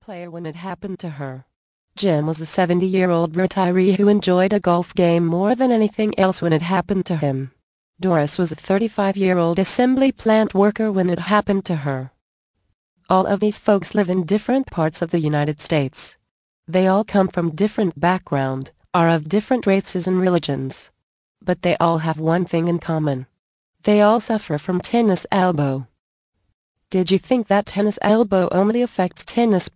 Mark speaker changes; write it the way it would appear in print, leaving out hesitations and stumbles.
Speaker 1: player when it happened to her. Jim was a 70-year-old retiree who enjoyed a golf game more than anything else when it happened to him. Doris was a 35-year-old assembly plant worker when it happened to her. All of these folks live in different parts of the United States. They all come from different backgrounds, are of different races and religions. But they all have one thing in common. They all suffer from tennis elbow. Did you think that tennis elbow only affects tennis